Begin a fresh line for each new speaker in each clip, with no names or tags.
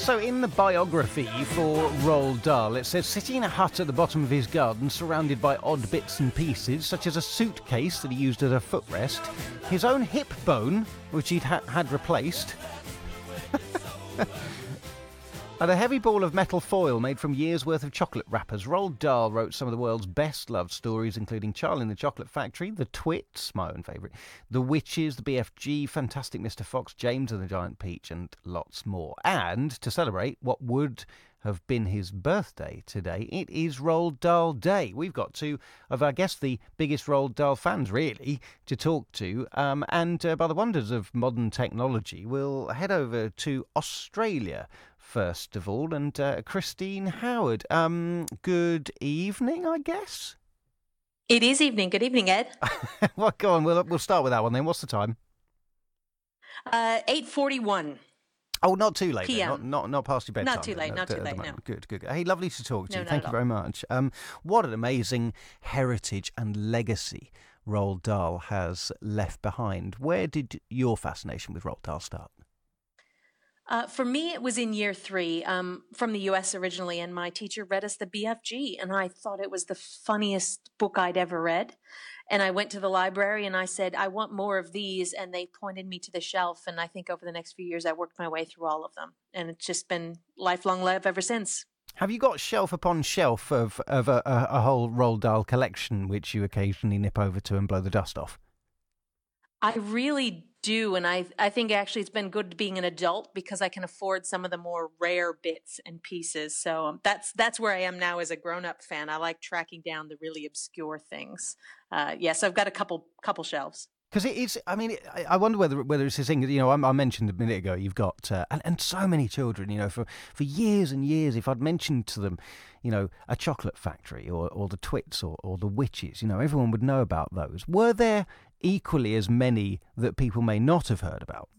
So in the biography for Roald Dahl, it says, sitting in a hut at the bottom of his garden, surrounded by odd bits and pieces, such as a suitcase that he used as a footrest, his own hip bone, which he'd had replaced, and a heavy ball of metal foil made from years' worth of chocolate wrappers. Roald Dahl wrote some of the world's best-loved stories, including Charlie and the Chocolate Factory, The Twits, my own favourite, The Witches, The BFG, Fantastic Mr. Fox, James and the Giant Peach, and lots more. And to celebrate what would have been his birthday today, it is Roald Dahl Day. We've got two of, I guess, the biggest Roald Dahl fans, really, to talk to. And by the wonders of modern technology, we'll head over to Australia first of all, and Christine Howard. Good evening, I guess.
It is evening. Good evening, Ed.
Well, go on. We'll start with that one then. What's the time?
8:41.
Oh, not too late.
PM.
Not past your bedtime.
Not too late. Not too late. No.
Good. Hey, lovely to talk to you. Thank you
all.
very much. What an amazing heritage and legacy Roald Dahl has left behind. Where did your fascination with Roald Dahl start?
For me, it was in year 3, from the US originally, and my teacher read us the BFG, and I thought it was the funniest book I'd ever read. And I went to the library and I said, I want more of these, and they pointed me to the shelf, and I think over the next few years I worked my way through all of them, and it's just been lifelong love ever since.
Have you got shelf upon shelf of a whole Roald Dahl collection which you occasionally nip over to and blow the dust off?
I really do, and I think actually it's been good being an adult because I can afford some of the more rare bits and pieces. So that's where I am now as a grown-up fan. I like tracking down the really obscure things. Yes, I've got a couple shelves.
Because it is, I mean, I wonder whether it's this thing, you know, I mentioned a minute ago, you've got, and so many children, you know, for years and years, if I'd mentioned to them, you know, a chocolate factory or the Twits or the Witches, you know, everyone would know about those. Were there equally as many that people may not have heard about?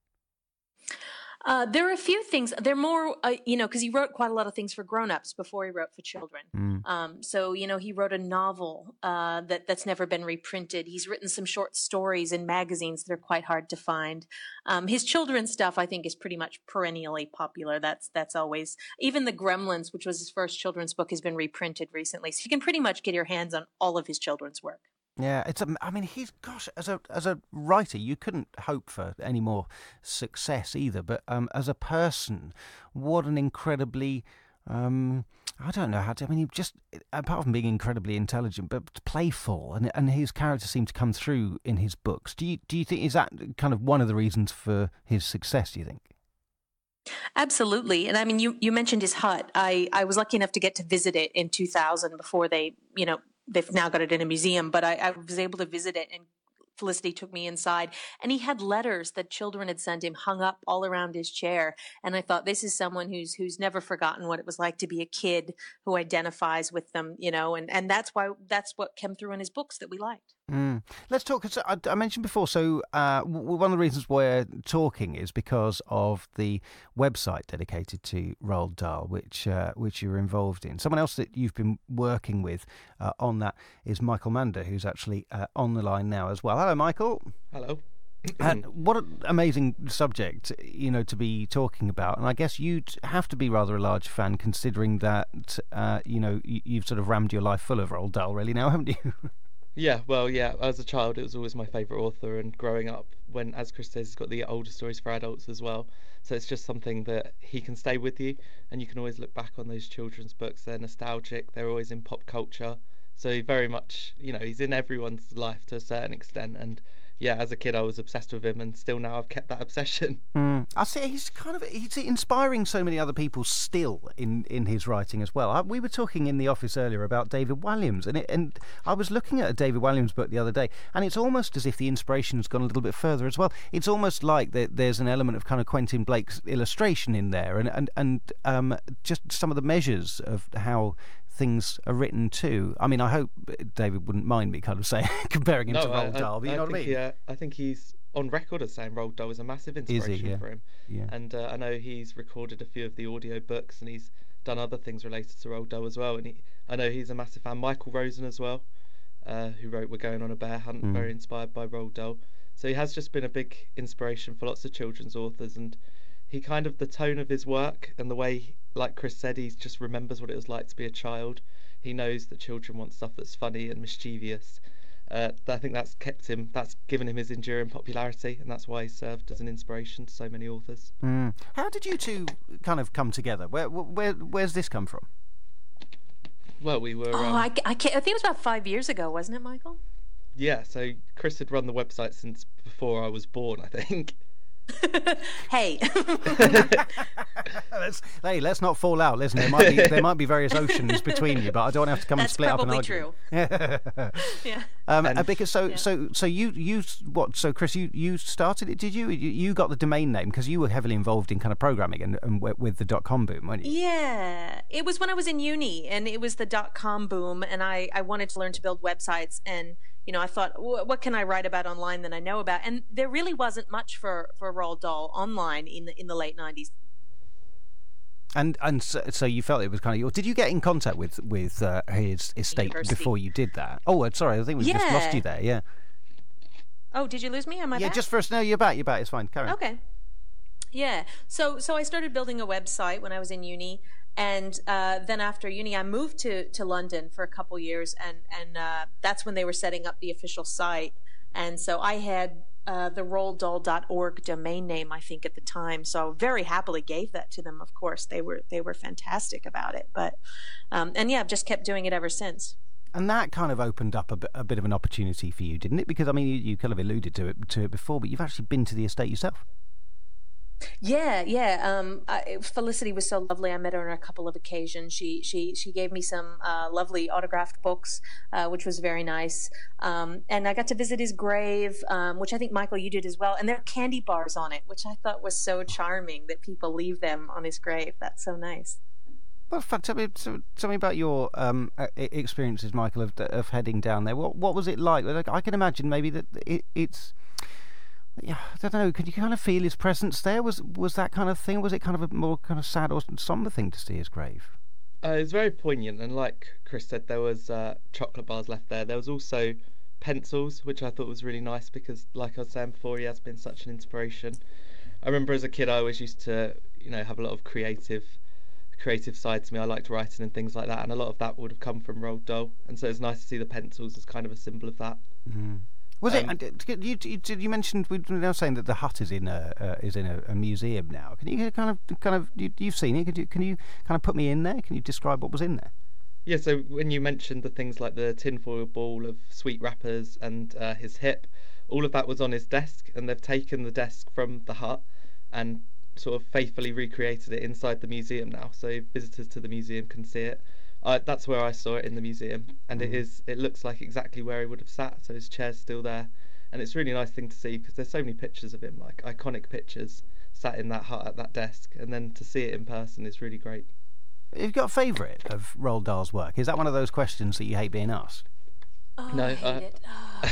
There are a few things. They're more, because he wrote quite a lot of things for grown-ups before he wrote for children. So, you know, he wrote a novel that's never been reprinted. He's written some short stories in magazines that are quite hard to find. His children's stuff, I think, is pretty much perennially popular. That's always, even The Gremlins, which was his first children's book, has been reprinted recently. So you can pretty much get your hands on all of his children's work.
Yeah, I mean, as a writer, you couldn't hope for any more success either. But as a person, what an incredibly, I don't know how to. I mean, he just, apart from being incredibly intelligent, but playful, and his characters seem to come through in his books. Do you think, is that kind of one of the reasons for his success? Do you think?
Absolutely. And I mean, you mentioned his hut. I was lucky enough to get to visit it in 2000 before they've now got it in a museum, but I was able to visit it, and Felicity took me inside, and he had letters that children had sent him hung up all around his chair. And I thought, this is someone who's never forgotten what it was like to be a kid, who identifies with them, you know, and that's what came through in his books that we liked.
Let's talk. I mentioned before, so one of the reasons we're talking is because of the website dedicated to Roald Dahl, which you're involved in. Someone else that you've been working with on that is Michael Mander, who's actually on the line now as well. Hello, Michael.
Hello.
What an amazing subject, you know, to be talking about. And I guess you'd have to be rather a large fan, considering that, you know, you've sort of rammed your life full of Roald Dahl, really, now, haven't you?
Yeah, well, yeah, as a child, it was always my favourite author, and growing up, when, as Chris says, he's got the older stories for adults as well. So it's just something that he can stay with you, and you can always look back on those children's books. They're nostalgic, they're always in pop culture. So he very much, you know, he's in everyone's life to a certain extent, and yeah, as a kid I was obsessed with him, and still now I've kept that obsession.
I see he's inspiring so many other people still in his writing as well. We were talking in the office earlier about David Walliams, and I was looking at a David Walliams book the other day, and it's almost as if the inspiration's gone a little bit further as well. It's almost like there's an element of kind of Quentin Blake's illustration in there, and just some of the measures of how things are written too. I mean, I hope David wouldn't mind me kind of saying comparing him to Roald Dahl, but you know what I mean?
Yeah, I think he's on record as saying Roald Dahl was a massive inspiration for him.
Yeah.
And I know he's recorded a few of the audio books, and he's done other things related to Roald Dahl as well. And I know he's a massive fan. Michael Rosen as well, who wrote We're Going on a Bear Hunt, very inspired by Roald Dahl. So he has just been a big inspiration for lots of children's authors, and he kind of, the tone of his work and the way, like Chris said, he just remembers what it was like to be a child. He knows that children want stuff that's funny and mischievous. I think that's given him his enduring popularity, and that's why he served as an inspiration to so many authors.
How did you two kind of come together? Where's this come from?
Well, we were.
I think it was about 5 years ago, wasn't it, Michael?
Yeah, so Chris had run the website since before I was born, I think.
Hey.
Let's not fall out. Listen, there might be various oceans between you, but I don't want to have to come and split up and argue.
That's probably true.
Yeah. Because so you what? So Chris, you started it, did you? You got the domain name because you were heavily involved in kind of programming and with the .com boom, weren't you?
Yeah, it was when I was in uni, and it was the .com boom, and I wanted to learn to build websites, and I thought, what can I write about online that I know about? And there really wasn't much for Roald Dahl online in the late 90s.
And so you felt it was kind of. Did you get in contact with his estate
University.
before you did that? Oh, sorry, I think we just lost you there. Yeah.
Oh, did you lose me? Am I back?
Just first. No, you're back. You're back. It's fine. Carry on.
Okay. Yeah. So I started building a website when I was in uni. And then after uni, I moved to London for a couple years, and that's when they were setting up the official site. And so I had the roalddahl.org domain name, I think, at the time. So very happily gave that to them. Of course, they were fantastic about it. But and yeah, I've just kept doing it ever since.
And that kind of opened up a bit of an opportunity for you, didn't it? Because I mean, you kind of alluded to it before, but you've actually been to the estate yourself.
Yeah. Felicity was so lovely. I met her on a couple of occasions. She gave me some lovely autographed books, which was very nice. And I got to visit his grave, which I think, Michael, you did as well. And there are candy bars on it, which I thought was so charming that people leave them on his grave. That's so nice.
Well, tell me about your experiences, Michael, of heading down there. What was it like? I can imagine maybe that it's. Yeah, I don't know. Could you kind of feel his presence there? Was that kind of thing? Was it kind of a more kind of sad or somber thing to see his grave?
It was very poignant, and like Chris said, there was chocolate bars left there. There was also pencils, which I thought was really nice because, like I was saying before, he has been such an inspiration. I remember as a kid, I always used to, have a lot of creative side to me. I liked writing and things like that, and a lot of that would have come from Roald Dahl. And so it's nice to see the pencils as kind of a symbol of that.
Mm-hmm. Was it? You mentioned we're now saying that the hut is in a museum now. Can you kind of you've seen it? Can you kind of put me in there? Can you describe what was in there?
Yeah. So when you mentioned the things like the tinfoil ball of sweet wrappers and his hip, all of that was on his desk, and they've taken the desk from the hut and sort of faithfully recreated it inside the museum now. So visitors to the museum can see it. That's where I saw it in the museum, and it looks like exactly where he would have sat, so his chair's still there, and it's a really nice thing to see because there's so many pictures of him, like iconic pictures, sat in that hut at that desk, and then to see it in person is really great.
Have you got a favourite of Roald Dahl's work? Is that one of those questions that you hate being asked?
Oh,
No,
I hate it.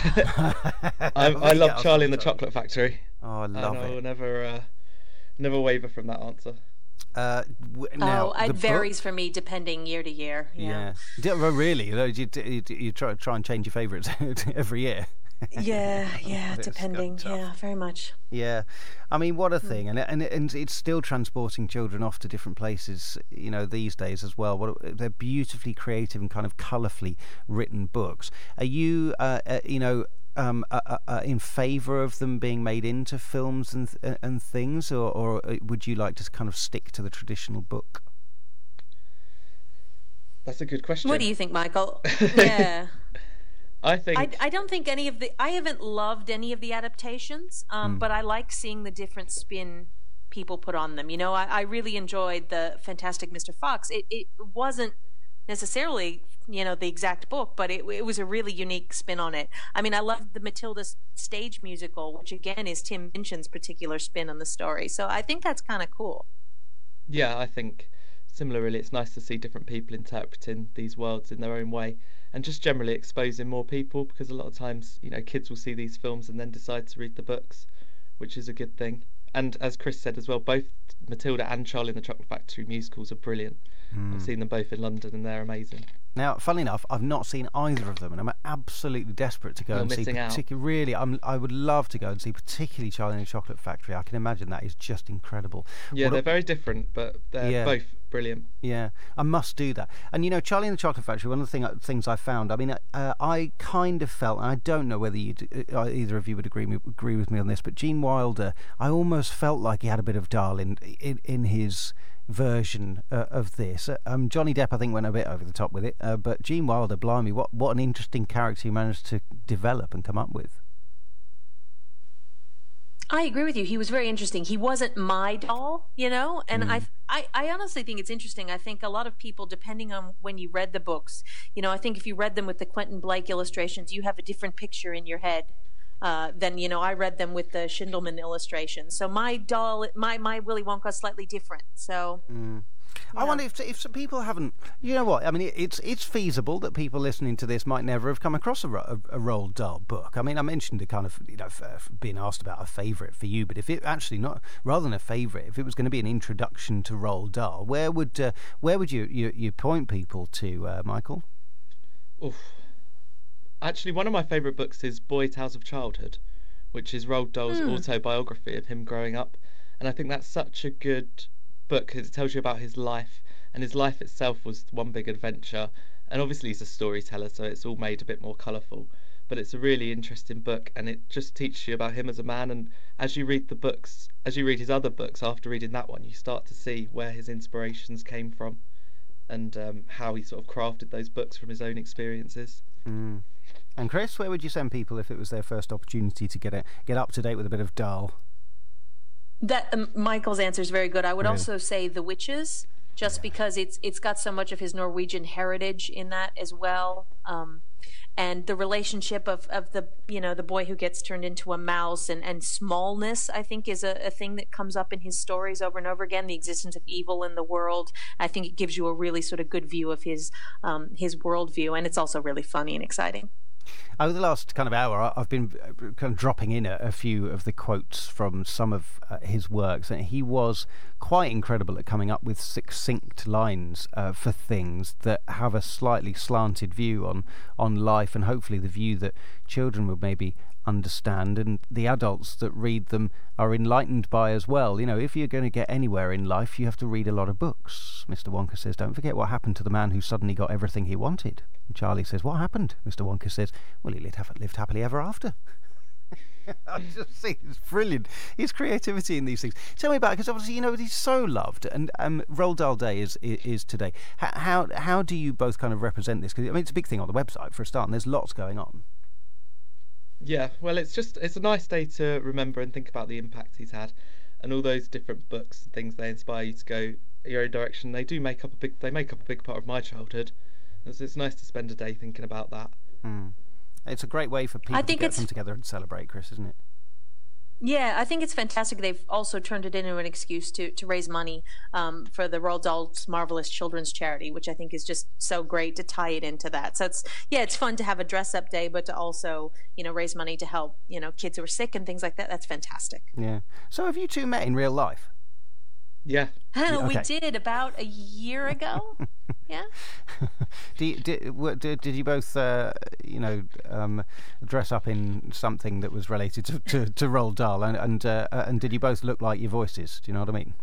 I love Charlie and the Chocolate Factory.
Oh, I love it.
I will never waver from that answer.
Now,
it varies for me depending year to year. Yeah.
Really? You try and change your favourites every year?
Yeah, depending. Yeah, very much.
Yeah, I mean, what a thing, and it's still transporting children off to different places, these days as well. They're beautifully creative and kind of colourfully written books. Are you, in favour of them being made into films and things, or would you like to kind of stick to the traditional book?
That's a good question.
What do you think, Michael? Yeah.
I think
I don't think I haven't loved any of the adaptations, but I like seeing the different spin people put on them. I really enjoyed the Fantastic Mr. Fox. It wasn't necessarily the exact book, but it was a really unique spin on it. I mean, I loved the Matilda stage musical, which again is Tim Minchin's particular spin on the story. So I think that's kind of cool.
Yeah, I think similarly, it's nice to see different people interpreting these worlds in their own way, and just generally exposing more people, because a lot of times, kids will see these films and then decide to read the books, which is a good thing. And as Chris said as well, both Matilda and Charlie and the Chocolate Factory musicals are brilliant. I've seen them both in London and they're amazing.
Now, funnily enough, I've not seen either of them, and I'm absolutely desperate to go
You're
and see.
missing out.
Really, I would love to go and see, particularly Charlie and the Chocolate Factory. I can imagine that is just incredible.
Yeah, they're very different, but they're both brilliant.
Yeah, I must do that. And you know, Charlie and the Chocolate Factory. One of the things I found. I mean, I kind of felt. And I don't know whether either of you would agree with me on this, but Gene Wilder. I almost felt like he had a bit of Dahl in his version of this. Johnny Depp, I think, went a bit over the top with it, but Gene Wilder, blimey, what an interesting character he managed to develop and come up with.
I agree with you. He was very interesting. He wasn't my Dahl, you know, and I honestly think it's interesting. I think a lot of people, depending on when you read the books, you know, I think if you read them with the Quentin Blake illustrations, you have a different picture in your head than, you know, I read them with the Schindelman illustrations. So my Dahl, my Willy Wonka is slightly different. So.
I wonder if some people haven't. You know what? I mean, it's feasible that people listening to this might never have come across a Roald Dahl book. I mean, I mentioned a kind of, you know, being asked about a favourite for you, but if it actually not rather than a favourite, if it was going to be an introduction to Roald Dahl, where would you point people to, Michael?
Oof. Actually, one of my favourite books is Boy Tales of Childhood, which is Roald Dahl's autobiography of him growing up, and I think that's such a good book because it tells you about his life, and his life itself was one big adventure, and obviously he's a storyteller, so it's all made a bit more colourful, but it's a really interesting book, and it just teaches you about him as a man. And as you read his other books after reading that one, you start to see where his inspirations came from, and how he sort of crafted those books from his own experiences.
And Chris, where would you send people if it was their first opportunity to get up to date with a bit of Dahl?
That Michael's answer is very good. I would also say The Witches, just because it's got so much of his Norwegian heritage in that as well, and the relationship of the, you know, the boy who gets turned into a mouse and smallness, I think, is a thing that comes up in his stories over and over again. The existence of evil in the world. I think it gives you a really sort of good view of his worldview, and it's also really funny and exciting.
Over the last kind of hour, I've been kind of dropping in a few of the quotes from some of his works, and he was quite incredible at coming up with succinct lines for things that have a slightly slanted view on life, and hopefully the view that children would maybe understand, and the adults that read them are enlightened by as well. You know, if you're going to get anywhere in life, you have to read a lot of books. Mr. Wonka says, don't forget what happened to the man who suddenly got everything he wanted. And Charlie says, what happened? Mr. Wonka says, well, he lived happily ever after. I just think it's brilliant, his creativity in these things. Tell me about it, because obviously, you know, he's so loved, and Roald Dahl Day is today. How do you both kind of represent this? Because I mean, it's a big thing on the website for a start, and there's lots going on.
Yeah, well, it's a nice day to remember and think about the impact he's had, and all those different books and things, they inspire you to go your own direction. They make up a big part of my childhood. It's nice to spend a day thinking about that.
It's a great way for people to get them together and celebrate, Chris, isn't it?
Yeah, I think it's fantastic. They've also turned it into an excuse to raise money for the Roald Dahl's Marvelous Children's Charity, which I think is just so great to tie it into that. So it's fun to have a dress-up day, but to also, you know, raise money to help, you know, kids who are sick and things like that. That's fantastic.
Yeah. So have you two met in real life?
Yeah.
We did about a year ago. Yeah.
Did you both, dress up in something that was related to Roald Dahl, and did you both look like your voices? Do you know what I mean?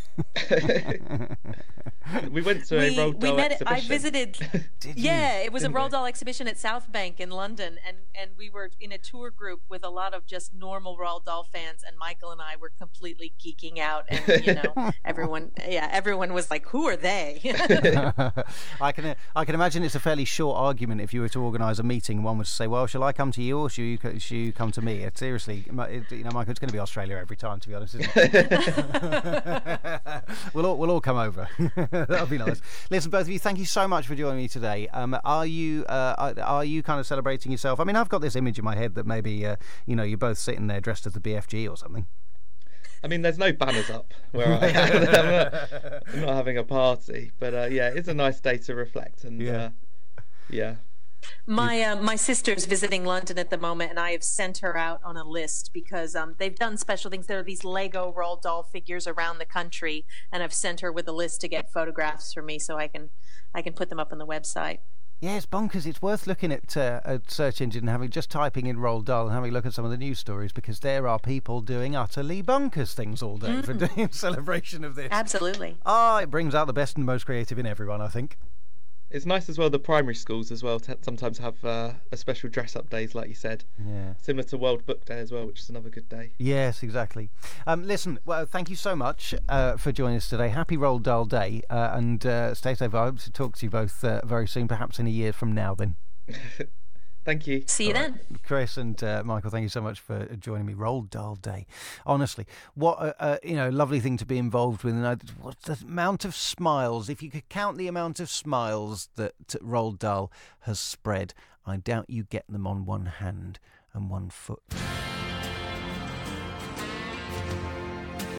We went to a Roald Dahl exhibition.
I visited.
Did you?
Yeah, it was a Roald Dahl exhibition at South Bank in London, and we were in a tour group with a lot of just normal Roald Dahl fans, and Michael and I were completely geeking out, and you know, everyone was like, "Who are they?"
I can imagine it's a fairly short argument if you were to organise a meeting. One would say, "Well, shall I come to you or shall you come to me?" Seriously, you know, Michael, it's going to be Australia every time, to be honest, isn't it? We'll all come over. That'll be nice. Listen, both of you, thank you so much for joining me today. Are you kind of celebrating yourself? I mean, I've got this image in my head that maybe you're both sitting there dressed as the BFG or something.
I mean, there's no banners up where I am. I'm not having a party, but it's a nice day to reflect and yeah.
My sister's visiting London at the moment, and I have sent her out on a list because they've done special things. There are these Lego Roald Dahl figures around the country, and I've sent her with a list to get photographs for me so I can put them up on the website.
Yeah, it's bonkers. It's worth looking at a search engine and just typing in Roald Dahl and having a look at some of the news stories, because there are people doing utterly bonkers things all day for doing celebration of this.
Absolutely.
It brings out the best and most creative in everyone, I think.
It's nice as well, the primary schools as well sometimes have a special dress-up days, like you said.
Yeah.
Similar to World Book Day as well, which is another good day.
Yes, exactly. Listen, well, thank you so much for joining us today. Happy Roald Dahl Day, and stay safe. I hope to talk to you both very soon, perhaps in a year from now then.
Thank you.
See you then.
Chris and Michael, thank you so much for joining me. Roald Dahl Day. Honestly, what a lovely thing to be involved with. And what the amount of smiles, if you could count the amount of smiles that Roald Dahl has spread, I doubt you get them on one hand and one foot.